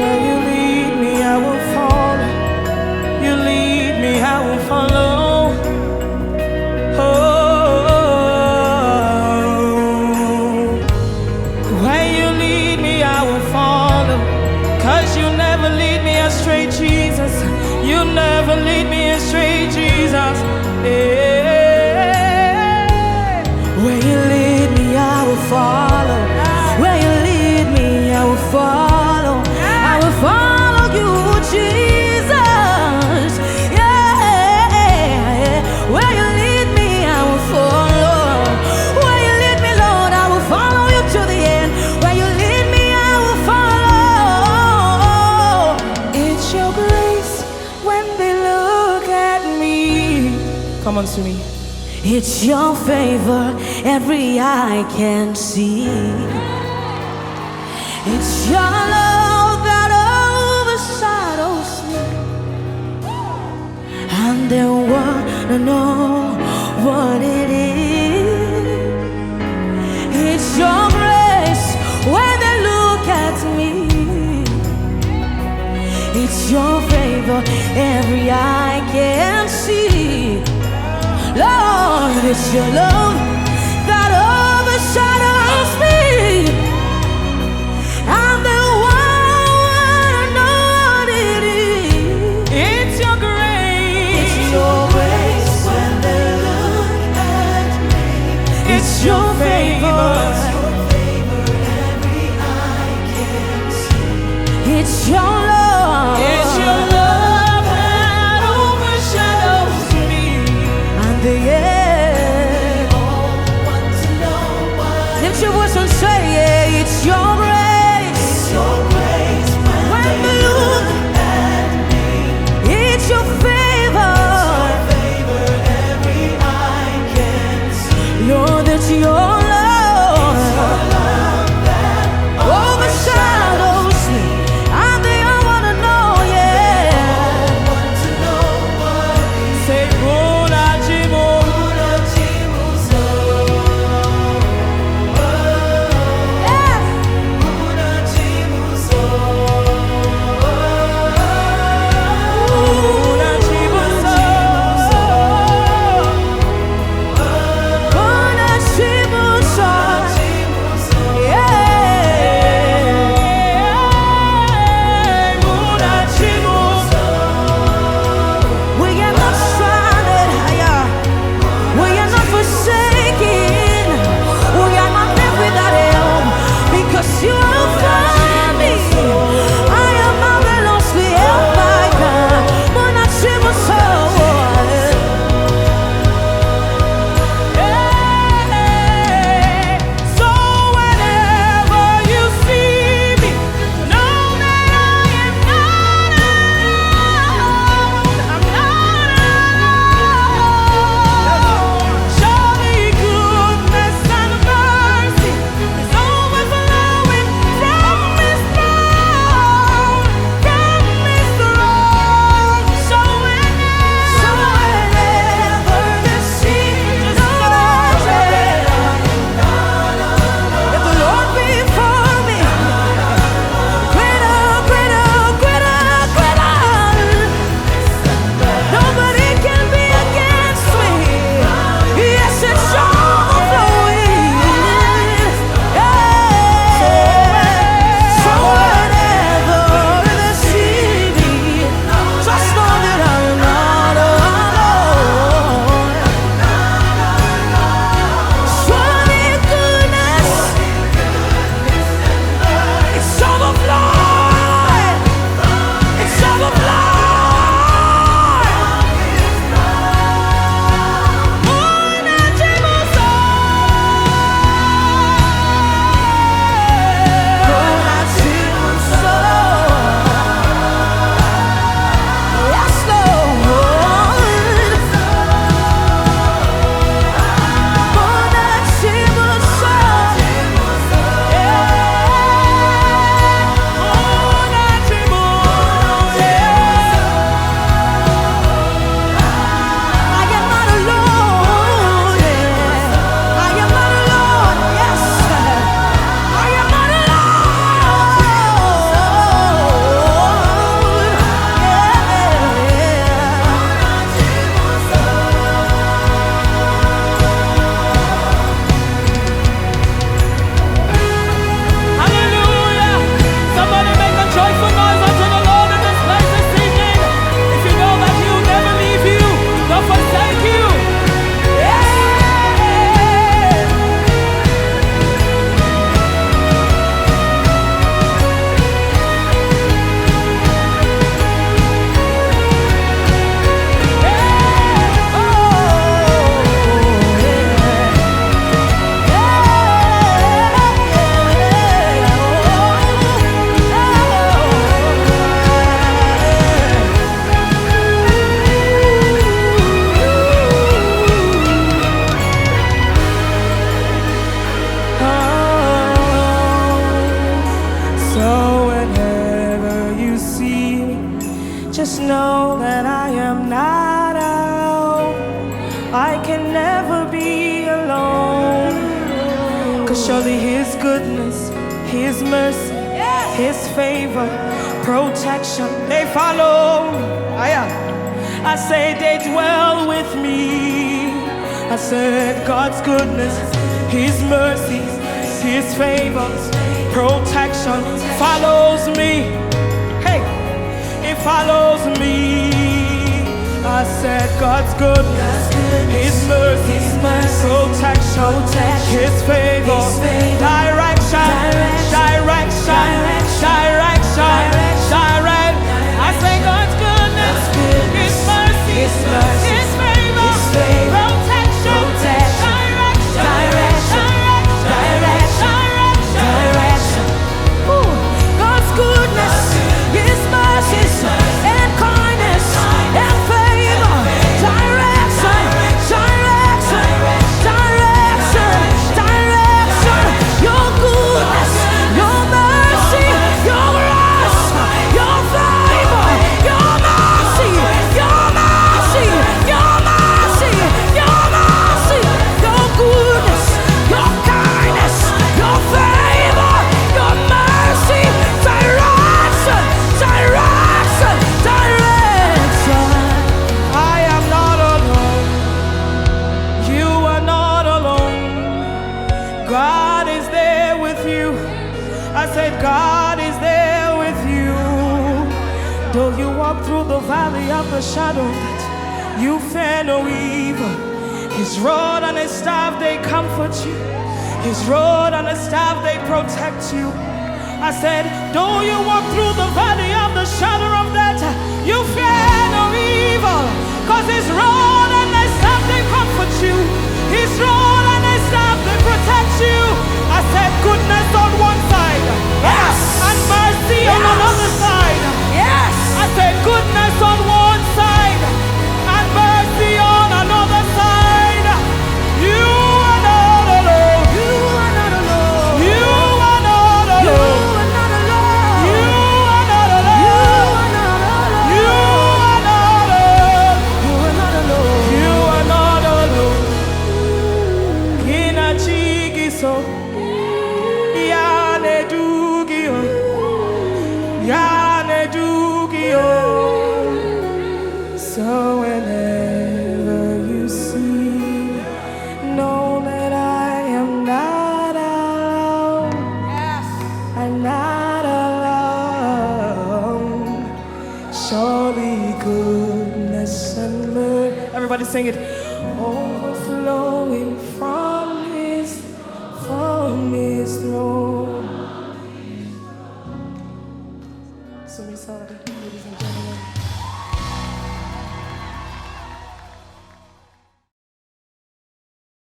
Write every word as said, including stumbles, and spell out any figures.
Where you lead me, I will follow. You lead me, I will follow. Oh, where you lead me, I will follow. 'Cause you never lead me astray, Jesus. You never lead me astray, Jesus. Yeah. Where you lead me, I will follow. Where you lead me, I will follow. I will follow you, Jesus. Yeah. Where you lead me, I will follow. Where you lead me, Lord, I will follow you to the end. Where you lead me, I will follow. It's your grace when they look at me. Come on to me. It's your favor every eye can see. It's your love that overshadows me, and they wanna know what it is. It's your grace when they look at me. It's your favor every eye can see. Lord, it's your love that overshadows me, and they wanna know what it is. It's your grace. It's your grace when they look at me. It's your favor. It's your favor every eye can see. It's your love. It's your love that overshadows me, and the end. Want to know what? Lift your voice and say, yeah, it's your grace. It's your grace when, when they look at me. It's your favor. It's your favor every eye can see. Lord, it's your love. It's your love that overshadows me, and they all wanna know, yeah. Want to know what it is. Say, Buna Jimo, Buna Jimo, so. Yeah. know that I am not alone. I can never be alone. Cause surely His goodness, His mercy, His favor, protection, they follow me. I say they dwell with me. I said God's goodness, His mercy, His favor, protection follows me. Hey, it follows me. I said God's goodness, His mercy, protection, His favor, direction, direction, direction, direct. I say God's goodness, His mercy, His favor, protection, direction, direction. God's goodness, His mercy, and kindness, and favor, direction, direction, direction, direction. Your goodness, your mercy, your grace, your favor, your mercy, your mercy, your mercy, your mercy, your goodness, your kindness, your favor, your mercy, direction, direction, direction. I am not alone. You are not alone. God is there with you. I said God is there with you. Though you walk through the valley of the shadow of death, you fear no evil. His rod and His staff, they comfort you. His rod and His staff, they protect you. I said, though you walk through the valley of the shadow of death, you fear no evil. Cause His rod and His staff, they comfort you. His rod and His staff, they protect you. I said, goodness on one side, yes, and mercy yes, on another side. Yes. I said, goodness on one side, and mercy on another side. You are not alone. You are not alone. You are not alone. You are not alone. You are not alone. You are not alone. You are not alone. Kina chigiso, yane dugio, yane dugio. So whenever you see, know that I am not alone. Yes. I'm not alone. Surely goodness and mercy. Everybody sing it. Overflowing from His, from His throne. So we saw it, ladies and gentlemen.